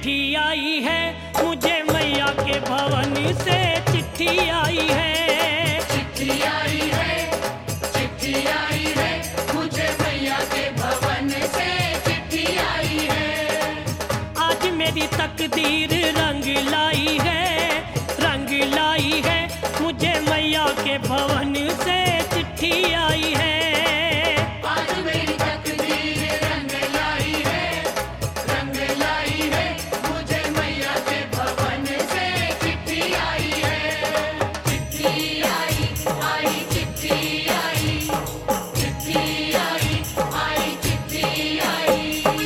चिट्ठी आई है, मुझे मैया के भवन से चिट्ठी आई है। चिट्ठी आई है, चिट्ठी आई है, मुझे मैया के भवन से चिट्ठी आई है। आज मेरी तकदीर रंग लाई है, रंग लाई है, मुझे मैया के भवन से चिट्ठी आई है। आज मेरी तकदीर रंग लाई है, रंग लाई है, मुझे मैया के भवन से चिट्ठी आई है। चिट्ठी आई, आई चिट्ठी आई, चिट्ठी आई, आई चिट्ठी आई।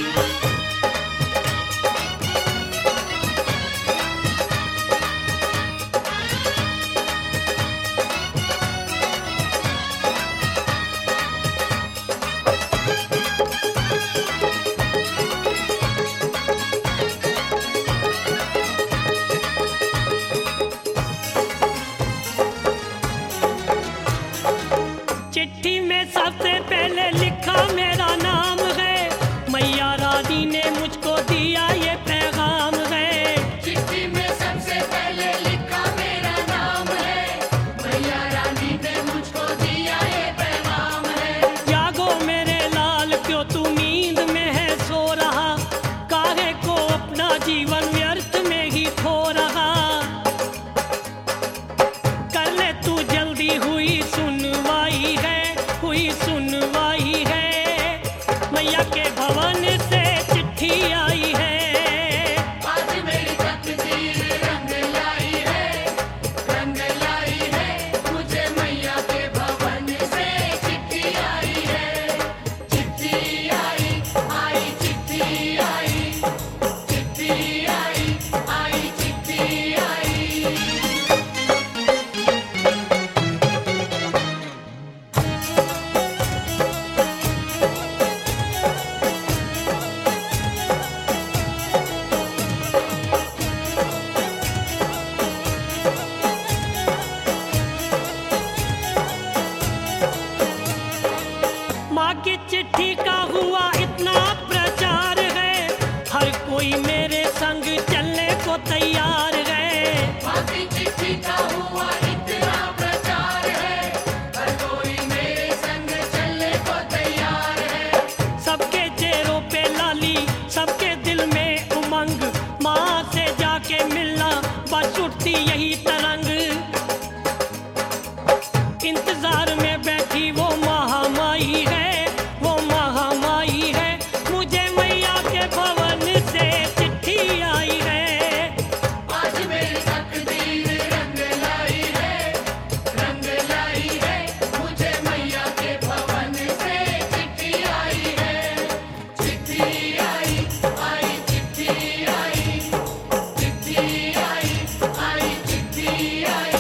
चिट्ठी में सबसे पहले लिखा मेरा नाम है, मैया रानी ने मुझको दिया ये पैगाम है। चिट्ठी में सबसे पहले लिखा मेरा नाम है, मैया रानी ने मुझको दिया ये पैगाम है। जागो मेरे लाल, क्यों तू नींद में है सो रहा, काहे को अपना जीवन व्यर्थ में ही खो रहा। कर ले तू जल्दी, हुई सुनवाई है, हुई सुनवाई है, मैया के भवन से चिट्ठी आई है। आज मेरी तकदीर रंग लाई है, रंग लाई है, मुझे मैया के भवन से चिट्ठी आई है। चिट्ठी आई, आई चिट्ठी आई, चिट्ठी आई, आई चिट्ठी आई। माँ की चिट्ठी का हुआ इतना प्रचार है, हर कोई मेरे संग चलने को तैयार है। बाकी चिट्ठी का हुआ इतना प्रचार है, हर कोई मेरे संग चलने को तैयार है। सबके चेहरों पे लाली, सबके दिल में उमंग, माँ से जाके मिलना बस उठती यही तरंग। इंतजार में बैठी वो महामाई है, वो महामाई है, मुझे मैया के भवन से चिट्ठी आई है। आज मेरी तकदीर रंग लाई है, रंग लाई है, मुझे मैया के भवन से चिट्ठी आई है। चिट्ठी आई, आई चिट्ठी आई, चिट्ठी आई, आई चिट्ठी आई।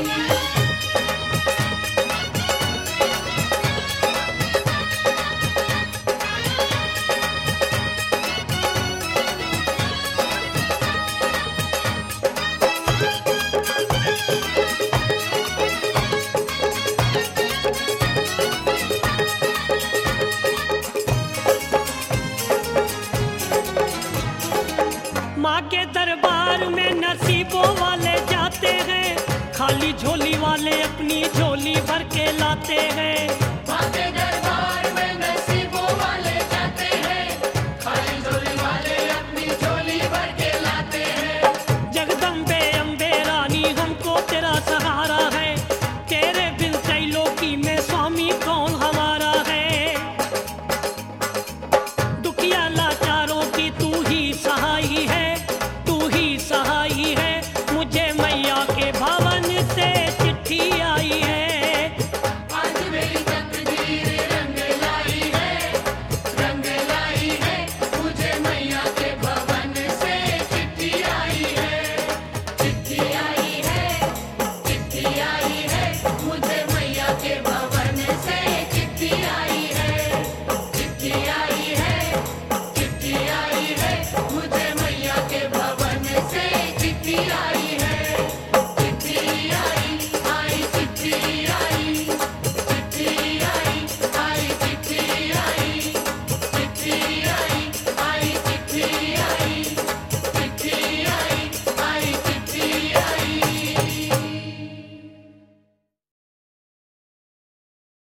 माँ के दरबार में नसीबों वाले जाते हैं, खाली झोली वाले अपनी झोली भर के लाते हैं। माँ के दरबार में नसीबों वाले जाते हैं, खाली झोली वाले अपनी झोली भर के लाते हैं। जगदम्बे अम्बे रानी हमको तेरा सहारा है, तेरे बिन त्रैलोकी में स्वामी कौन हमारा है। दुखिया लाचारों की तू ही सहाई है, तू ही सहाई है, मुझे मैया के भवन से चिट्ठी आई है। आज मेरी तकदीर रंग लाई है, रंग लाई है, मुझे मैया के भवन से चिट्ठी आई है। चिट्ठी आई है, चिट्ठी आई है, मुझे मैया के भवन से चिट्ठी आई है। चिट्ठी आई है, चिट्ठी आई है, मुझे मैया के भवन से चिट्ठी आई